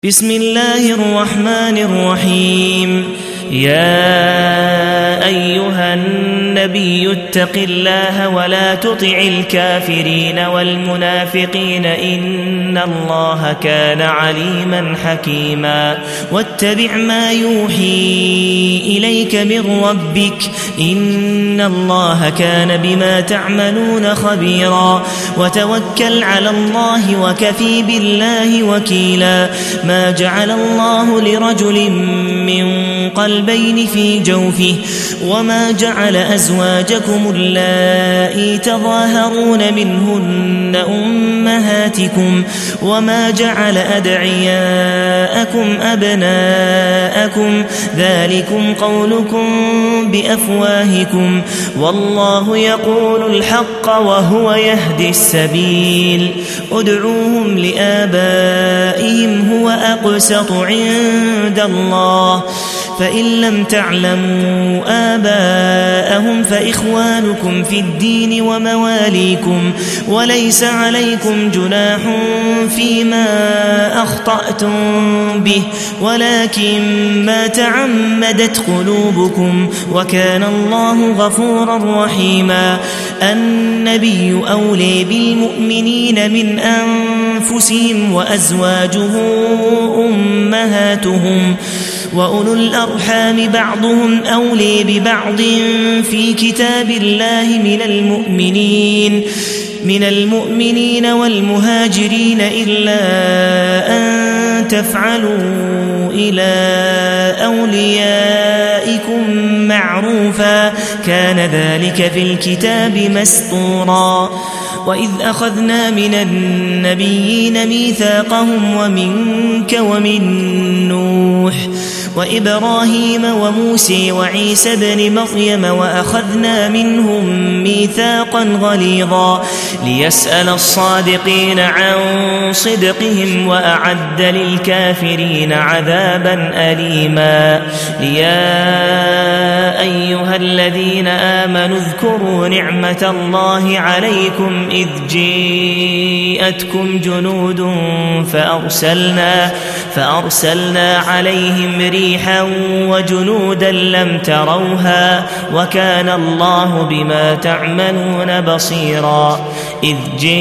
بسم الله الرحمن الرحيم. يا أيها النبي اتق الله ولا تطع الكافرين والمنافقين إن الله كان عليما حكيما. واتبع ما يوحي إليك من ربك إن الله كان بما تعملون خبيرا. وتوكل على الله وكفي بالله وكيلا. ما جعل الله لرجل من قلبين في جوفه وما جعل أزواجكم اللائي تظاهرون منهن أمهاتكم وما جعل أدعياءكم أبناءكم ذلكم قولكم بأفواهكم والله يقول الحق وهو يهدي السبيل. ادعوهم لآبائهم هو أقسط عند الله فإن لم تعلموا آباءهم فإخوانكم في الدين ومواليكم وليس عليكم جناح فيما أخطأتم به ولكن ما تعمدت قلوبكم وكان الله غفورا رحيما. النبي أولي بالمؤمنين من أنفسهم وأزواجه أمهاتهم وأولو الأرحام بعضهم أولي ببعض في كتاب الله من المؤمنين والمهاجرين إلا أن تفعلوا إلى أوليائكم معروفا كان ذلك في الكتاب مسطورا. وإذ أخذنا من النبيين ميثاقهم ومنك ومن نوح وإبراهيم وموسى وعيسى بن مريم وأخذنا منهم ميثاقا غليظا ليسأل الصادقين عن صدقهم وأعد للكافرين عذابا أليما. يا أيها الذين آمنوا اذكروا نعمة الله عليكم إذ جاءتكم جنود فأرسلنا عليهم ريحا وجنودا لم تروها وكان الله بما تعملون بصيرا. إذ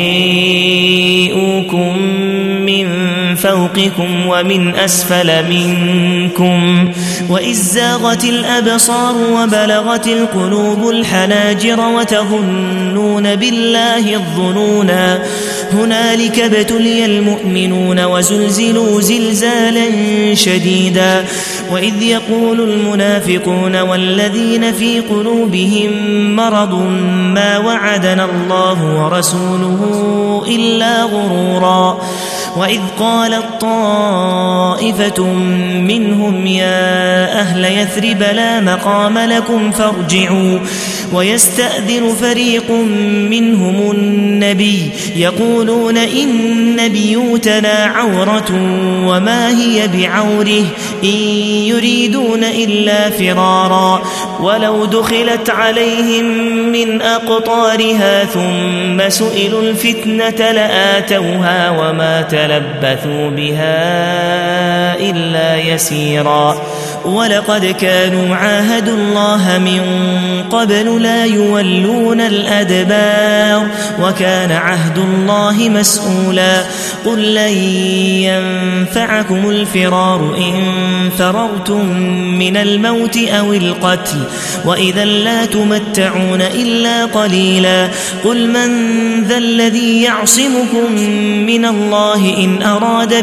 جاءوكم من فوقكم ومن أسفل منكم وإذ زاغت الأبصار وبلغت القلوب الحناجر وتظنون بالله الظنونا. هنالك ابتلي المؤمنون وزلزلوا زلزالا شديدا. وإذ يقول المنافقون والذين في قلوبهم مرض ما وعدنا الله ورسوله إلا غرورا. وإذ قالت طائفة منهم يا أهل يثرب لا مقام لكم فارجعوا ويستأذن فريق منهم النبي يقولون إن بيوتنا عورة وما هي بعوره إن يريدون إلا فرارا ولو دخلت عليهم من أقطارها ثم سئلوا الفتنة لآتوها وما تلبثوا بها إلا يسيرا. ولقد كانوا عاهدوا الله من قبل لا يولون الأدبار وكان عهد الله مسؤولا. قل لن ينفعكم الفرار إن فررتم من الموت أو القتل وإذا لا تمتعون إلا قليلا. قل من ذا الذي يعصمكم من الله إن أراد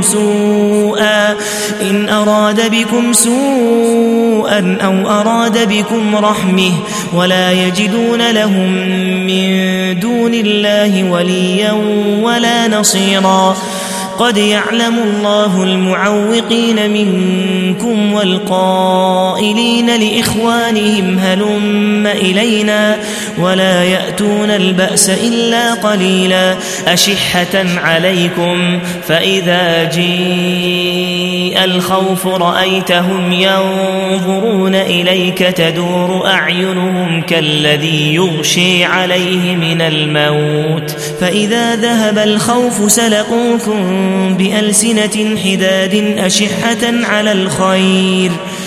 بكم سوءا أو أراد بكم رحمه ولا يجدون لهم من دون الله وليا ولا نصيرا. قد يعلم الله المعوقين منكم والقائلين لإخوانهم هلم إلينا ولا يأتون البأس إلا قليلا. أشحة عليكم فإذا جاء الخوف رأيتهم ينظرون إليك تدور أعينهم كالذي يغشي عليه من الموت فإذا ذهب الخوف سلقوكم بألسنة حداد أشحة على الخير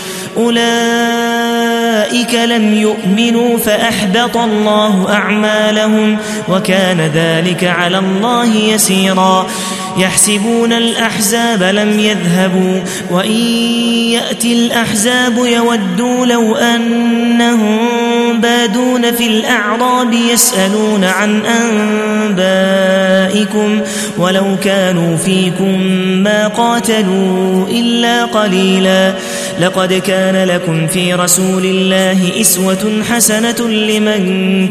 أولئك لم يؤمنوا فأحبط الله أعمالهم وكان ذلك على الله يسيرا يحسبون الأحزاب لم يذهبوا وإن يأتي الأحزاب يودوا لو أنهم بادون في الأعراب يسألون عن أنبائكم ولو كانوا فيكم ما قاتلوا إلا قليلا لقد كان لكم في رسول الله أسوة حسنة لمن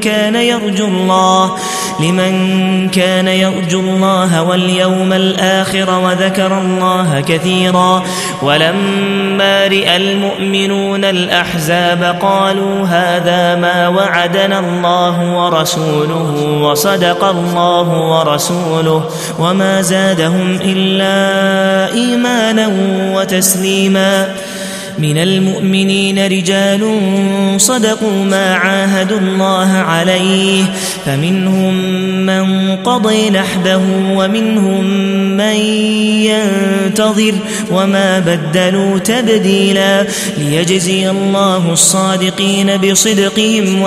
كان يرجو الله واليوم الآخر وذكر الله كثيرا ولما رأى المؤمنون الأحزاب قالوا هذا ما وعدنا الله ورسوله وصدق الله ورسوله وما زادهم إلا إيمانا وتسليما من المؤمنين رجال صدقوا ما عاهدوا الله عليه فمنهم من قضي نحبه ومنهم من ينتظر وما بدلوا تبديلا ليجزي الله الصادقين بصدقهم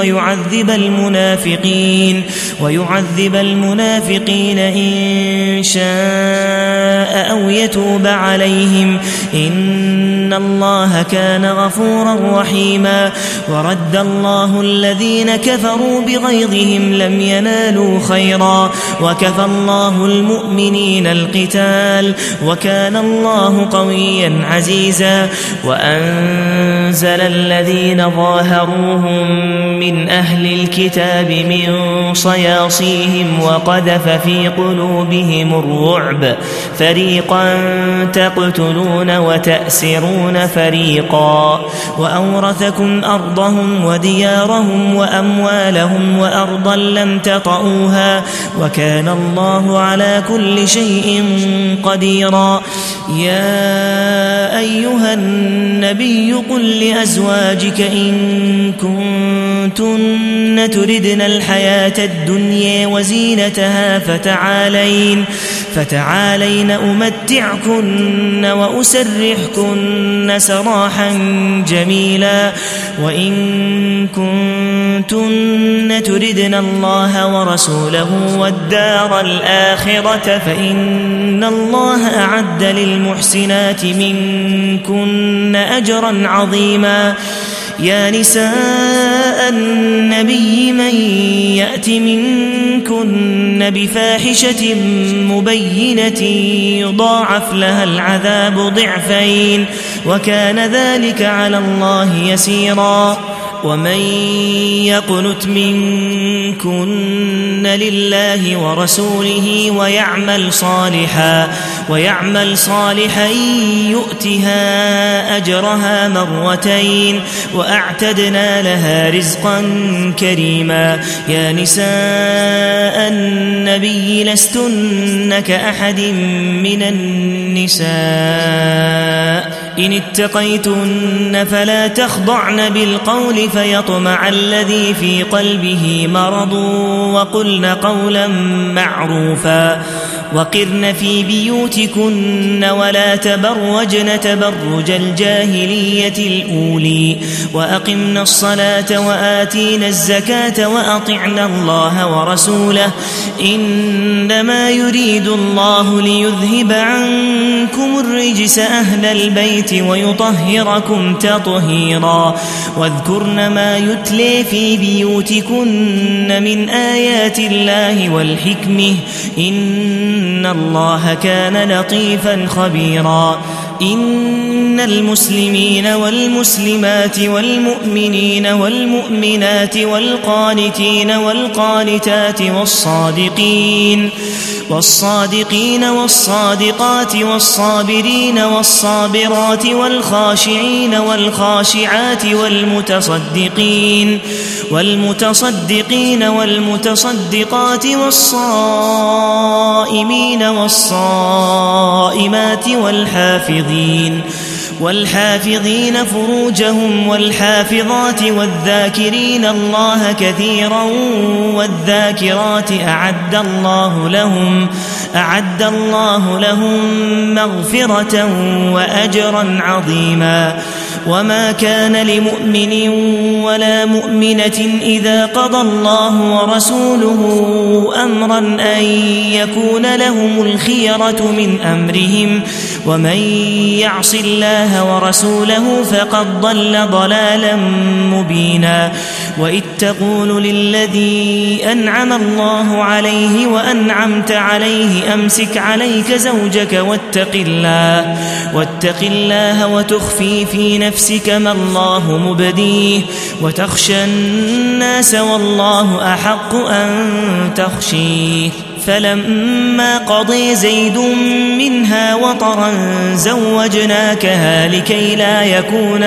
ويعذب المنافقين إن شاء أو يتوب عليهم إن الله كان غفورا رحيما ورد الله الذين كفروا بغيظهم لم ينالوا خيرا وكفى الله المؤمنين القتال وكان الله قويا عزيزا وأنزل الذين ظاهروهم من أهل الكتاب من صياصيهم وقذف في قلوبهم الرعب فريقا تقتلون وتأسرون فريقا وأورثكم أرضهم وديارهم وأموالهم وأرضا لم تطئوها وكان الله على كل شيء قديرا يا أيها النبي قل لأزواجك إن كنتن تردن الحياة الدنيا وزينتها فتعالين أمتعكن وأسرحكن سراحا جميلا وإن كنتن تردن الله ورسوله والدار الآخرة فإن الله أعد للمحسنات منكن أجرا عظيما يا نساء النبي من يأت منكن بفاحشة مبينة يضاعف لها العذاب ضعفين وكان ذلك على الله يسيرا ومن يقنت منكن لله ورسوله ويعمل صالحا يؤتها أجرها مرتين وأعتدنا لها رزقا كريما يا نساء النبي لستن كأحد من النساء إن اتقيتن فلا تخضعن بالقول فيطمع الذي في قلبه مرض وقلن قولا معروفا وقرن في بيوتكن ولا تبرجن تبرج الجاهلية الأولي وأقمنا الصلاة وآتينا الزكاة وأطعنا الله ورسوله إنما يريد الله ليذهب عنكم الرجس أهل البيت ويطهركم تطهيرا واذكرن ما يتلي في بيوتكن من آيات الله والحكمة إن الله كان لطيفا خبيرا إن المسلمين والمسلمات والمؤمنين والمؤمنات والقانتين والقانتات والصادقين والصادقات والصابرين والصابرات والخاشعين والخاشعات والمتصدقين والمتصدقات والصائمين والصائمات والحافظين فروجهم والحافظات والذاكرين الله كثيرا والذاكرات أعد الله لهم مغفرة وأجرا عظيما. وما كان لمؤمن ولا مؤمنة إذا قضى الله ورسوله أمرا أن يكون لهم الخيرة من أمرهم ومن يعص الله ورسوله فقد ضل ضلالا مبينا. وإذ تقول للذي أنعم الله عليه وأنعمت عليه أمسك عليك زوجك واتق الله وتخفي في نفسك ما الله مبديه وتخشى الناس والله أحق أن تخشيه. فلما قضي زيد منها وطرا زوجناكها لكي لا يكون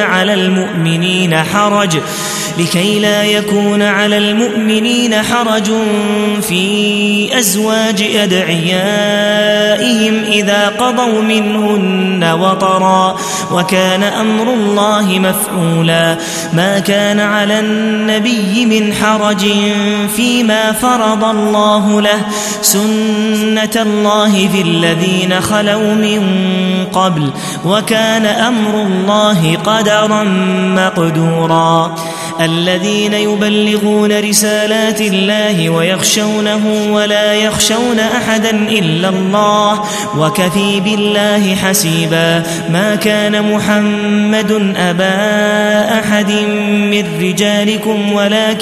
على المؤمنين حرج في أزواج أدعيائهم إذا قضوا منهن وطرا وكان أمر الله مفعولا. ما كان على النبي من حرج فيما فرض الله له سنة الله في الذين خلوا من قبل وكان أمر الله قدرا مقدورا. الذين يبلغون رسالات الله ويخشونه ولا يخشون أحدا إلا الله وكفي بالله حسيبا. ما كان محمد أبا أحد من رجالكم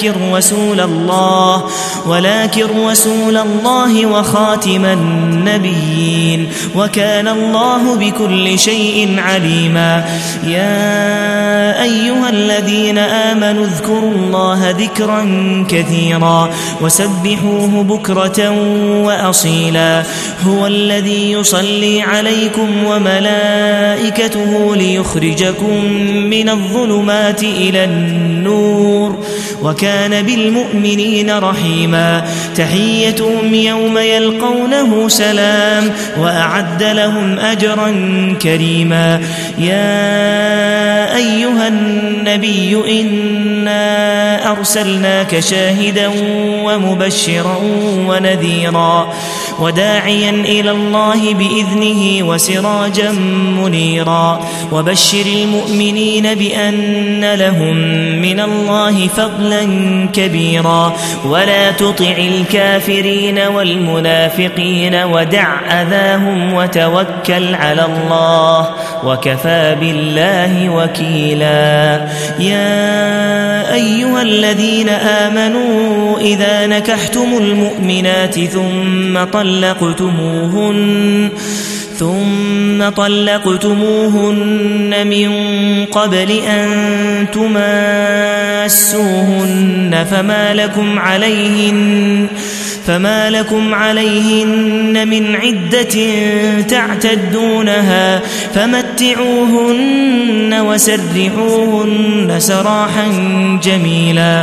ولكن رسول الله وخاتم النبيين وكان الله بكل شيء عليما. يا أيها الذين آمنوا اذكروا الله ذكرا كثيرا وسبحوه بكرة وأصيلا. هو الذي يصلي عليكم وملائكته ليخرجكم من الظلمات إلى النور وكان بالمؤمنين رحيما. تحيتهم يوم يلقونه سلام وأعد لهم أجرا كريما. يا أيها النبي إنا أرسلناك شاهدا ومبشرا ونذيرا وداعيا إلى الله بإذنه وسراجا منيرا. وبشر المؤمنين بأن لهم من الله فضلا كبيرا. ولا تطع الكافرين والمنافقين ودع أذاهم وتوكل على الله وكفى بالله وكيلا. يا أيها الذين آمنوا إذا نكحتم المؤمنات ثم طلقتموهن من قبل أن تماسوهن فما لكم عليهن من عدة تعتدونها فمتعوهن وسرحوهن سراحا جميلا.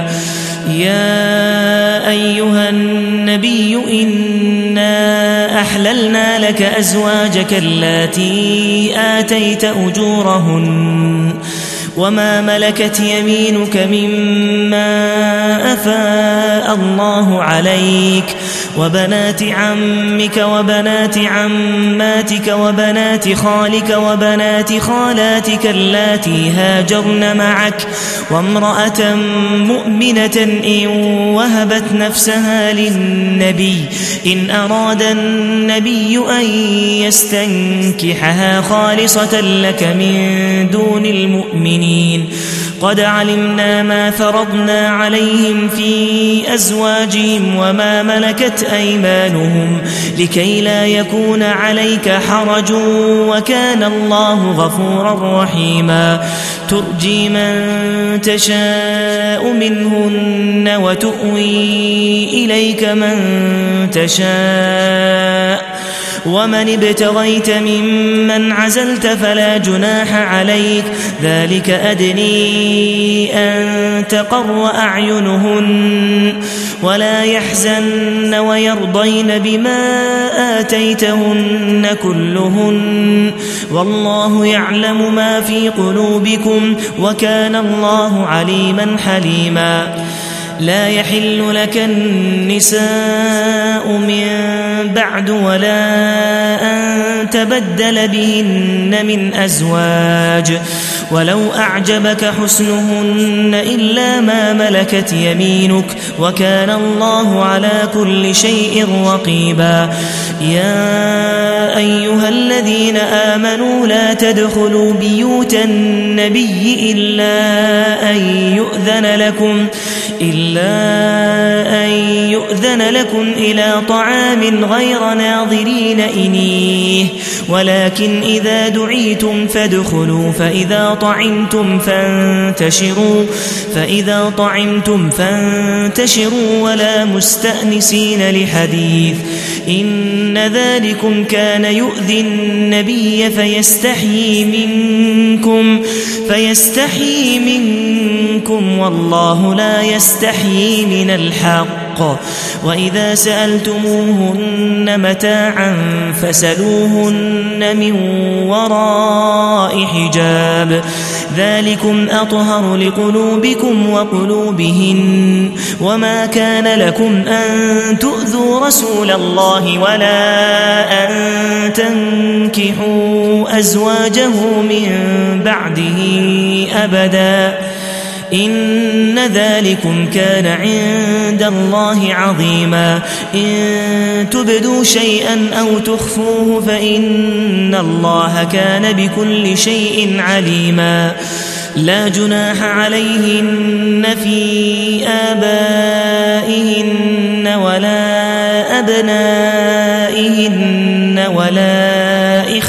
يا أيها النبي إنا أحللنا لك أزواجك اللاتي آتيت أجورهن وما ملكت يمينك مما أفاء الله عليك وبنات عمك وبنات عماتك وبنات خالك وبنات خالاتك اللاتي هاجرن معك وامرأة مؤمنة إن وهبت نفسها للنبي إن أراد النبي أن يستنكحها خالصة لك من دون المؤمنين. قد علمنا ما فرضنا عليهم في أزواجهم وما ملكت أيمانهم لكي لا يكون عليك حرج وكان الله غفورا رحيما. ترجي من تشاء منهن وتؤوي إليك من تشاء ومن ابتغيت ممن عزلت فلا جناح عليك ذلك أدني أن تقر أعينهن ولا يحزن ويرضين بما آتيتهن كلهن والله يعلم ما في قلوبكم وكان الله عليما حليما لا يحل لك النساء من بعد ولا أن تبدل بهن من أزواج ولو أعجبك حسنهن إلا ما ملكت يمينك وكان الله على كل شيء رقيبا يا أيها الذين آمنوا لا تدخلوا بيوت النبي إلا أن يؤذن لكم إلى طعام غير ناظرين إنيه ولكن إذا دعيتم فادخلوا فإذا طعمتم فانتشروا ولا مستأنسين لحديث إن ذلكم كان يؤذي النبي فيستحيي منكم والله لا يستحيي من الحق وإذا سألتموهن متاعا فسلوهن من وراء حجاب ذلكم أطهر لقلوبكم وقلوبهن وما كان لكم أن تؤذوا رسول الله ولا أن تنكحوا أزواجه من بعده أبدا إن ذلكم كان عند الله عظيما إن تبدوا شيئا أو تخفوه فإن الله كان بكل شيء عليما لا جناح عليهن في آبائهن ولا أبنائهن ولا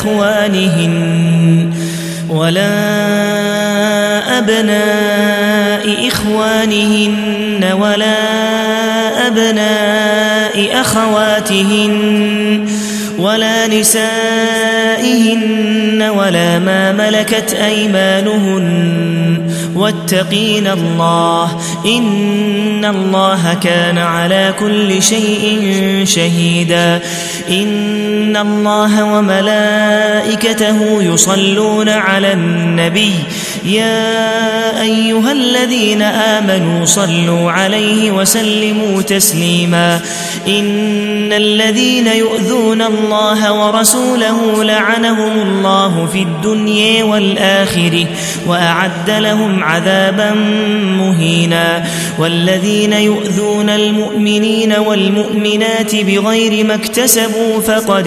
أبناء إخوانهن ولا أبناء أخواتهن ولا نسائهن ولا ما ملكت أيمانهن واتقين الله إن الله كان على كل شيء شهيدا إن الله وملائكته يصلون على النبي يا أيها الذين آمنوا صلوا عليه وسلموا تسليما إن الذين يؤذون الله ورسوله لعنهم الله في الدنيا والآخرة وأعد لهم عذابا مهينا والذين يؤذون المؤمنين والمؤمنات بغير ما اكتسبوا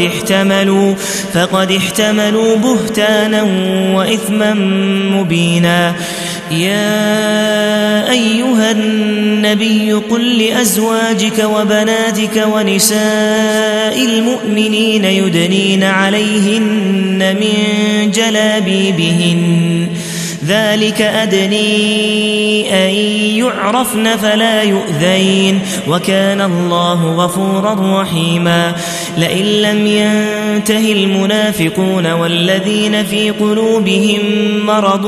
فقد احتملوا بهتانا وإثما مبينا يا أيها النبي قل لأزواجك وبناتك ونساء المؤمنين يدنين عليهن من جلابيبهن ذلك أدني أن يعرفن فلا يؤذين وكان الله غفورا رحيما لئن لم ينته المنافقون والذين في قلوبهم مرض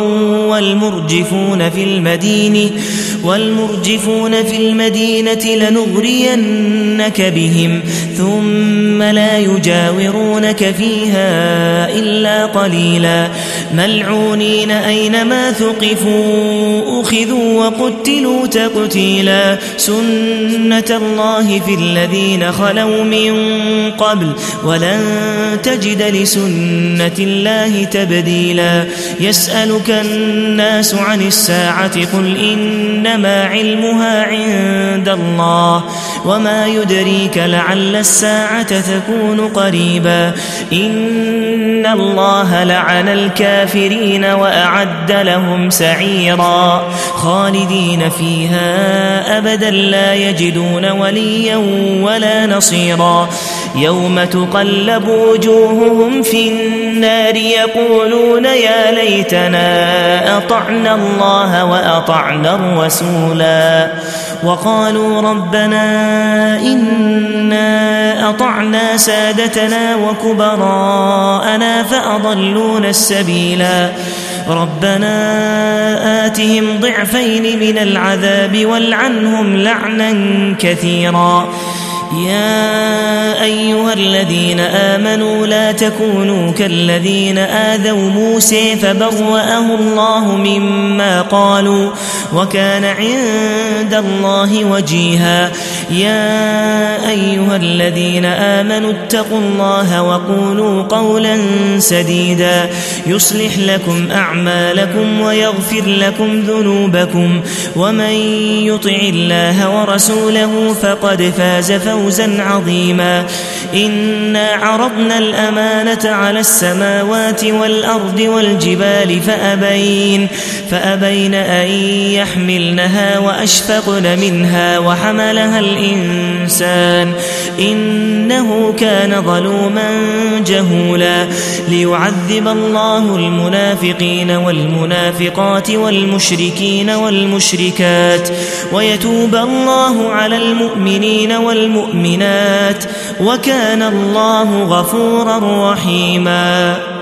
والمرجفون في المدينة لنغرينك بهم ثم لا يجاورونك فيها إلا قليلا ملعونين أينما ثقفوا أخذوا وقتلوا تقتيلا سنة الله في الذين خلوا من قبل ولن تجد لسنة الله تبديلا يسألك الناس عن الساعة قل إنما علمها عند الله وما يدريك لعل الساعة تكون قريبا إن الله لعن الكافرين وأعد لهم سعيرا خالدين فيها أبدا لا يجدون وليا ولا نصيرا يوم تقلب وجوههم في النار يقولون يا ليتنا أطعنا الله وأطعنا الرسولا وقالوا ربنا إنا أطعنا سادتنا وكبراءنا فأضلونا السبيلا ربنا آتهم ضعفين من العذاب والعنهم لعنا كثيرا يا أيها الذين آمنوا لا تكونوا كالذين آذوا موسى فبرأه الله مما قالوا وكان عند الله وجيها يا أيها الذين آمنوا اتقوا الله وقولوا قولا سديدا يصلح لكم أعمالكم ويغفر لكم ذنوبكم ومن يطع الله ورسوله فقد فاز فوزا عظيما إنا عرضنا الأمانة على السماوات والأرض والجبال فأبين أن يحملنها وأشفقن منها وحملها الإنسان إنه كان ظلوما جهولا ليعذب الله المنافقين والمنافقات والمشركين والمشركات ويتوب الله على المؤمنين والمؤمنات وكان الله غفورا رحيما